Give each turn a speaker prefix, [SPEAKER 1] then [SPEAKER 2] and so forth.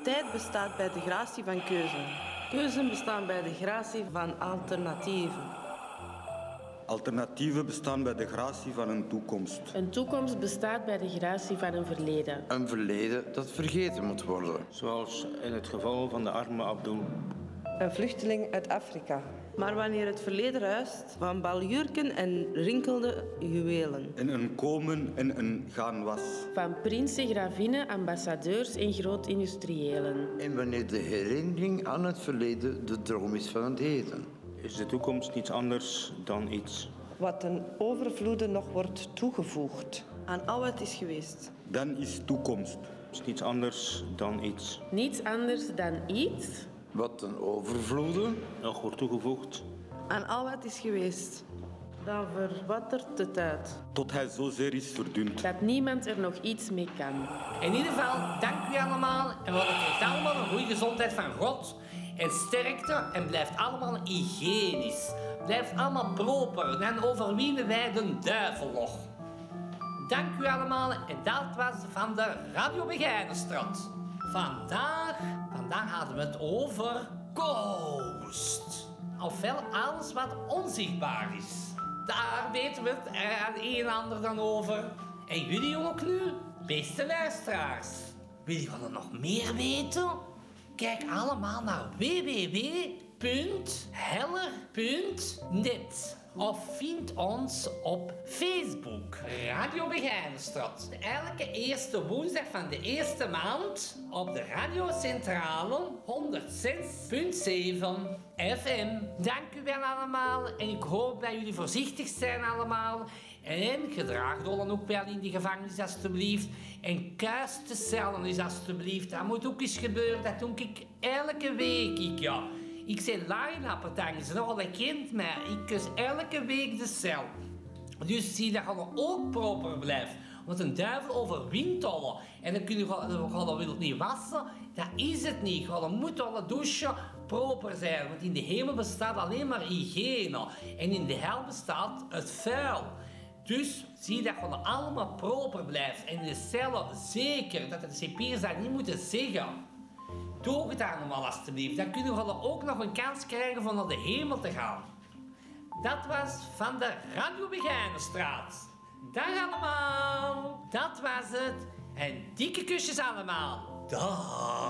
[SPEAKER 1] Tijd bestaat bij de gratie van keuze. Keuzen bestaan bij de gratie van alternatieven.
[SPEAKER 2] Alternatieven bestaan bij de gratie van een toekomst.
[SPEAKER 3] Een toekomst bestaat bij de gratie van een verleden.
[SPEAKER 4] Een verleden dat vergeten moet worden.
[SPEAKER 5] Zoals in het geval van de arme Abdul.
[SPEAKER 6] Een vluchteling uit Afrika.
[SPEAKER 1] Maar wanneer het verleden ruist van baljurken en rinkelde juwelen.
[SPEAKER 2] En een komen en een gaan was.
[SPEAKER 3] Van prinsen, gravinnen, ambassadeurs en groot-industriëlen.
[SPEAKER 4] En wanneer de herinnering aan het verleden de droom is van het heden.
[SPEAKER 5] Is de toekomst niets anders dan iets
[SPEAKER 6] Wat ten overvloede nog wordt toegevoegd.
[SPEAKER 1] Aan al wat is geweest.
[SPEAKER 2] Dan is toekomst.
[SPEAKER 5] is niets anders dan iets
[SPEAKER 3] Niets anders dan iets
[SPEAKER 4] Wat ten overvloede
[SPEAKER 5] nog wordt toegevoegd
[SPEAKER 1] Aan al wat is geweest. Dan verwattert de tijd.
[SPEAKER 2] Tot hij zozeer is verdund.
[SPEAKER 3] dat niemand er nog iets mee kan.
[SPEAKER 7] In ieder geval, dank u allemaal. En we krijgen allemaal een goede gezondheid van God. En sterkte. En blijft allemaal hygiënisch. Blijft allemaal proper. Dan overwinnen wij de duivel nog. Dank u allemaal. En dat was van de Radio Begijnenstraat. Vandaag hadden we het over ghost. Ofwel alles wat onzichtbaar is. Daar weten we het een en ander dan over. En jullie ook nu, beste luisteraars. Willen jullie nog meer weten? Kijk allemaal naar www.heller.net of vind ons op Facebook. Radio Begijnenstraat. Elke eerste woensdag van de eerste maand op de radiocentrale 106.7 FM. Dank u wel allemaal en ik hoop dat jullie voorzichtig zijn allemaal. En gedraag dan ook wel in de gevangenis alstublieft. En kuis de cellen is alstublieft. Dat moet ook eens gebeuren, dat doe ik elke week. Ik zeg line-up, ze nogal kent mij. Ik kus elke week de cel. Dus zie dat je ook proper blijft. Want een duivel overwint alle. En dan kun je wil niet wassen. Dat is het niet. Je moet alle douchen proper zijn. Want in de hemel bestaat alleen maar hygiëne. En in de hel bestaat het vuil. Dus zie dat je allemaal proper blijft. En in de cellen zeker dat de cipiers dat niet moeten zeggen. Doe het allemaal alstublieft. Dan kunnen we ook nog een kans krijgen om naar de hemel te gaan. Dat was van de Radio Begijnenstraat. Dag allemaal. Dat was het. En dikke kusjes allemaal. Dag.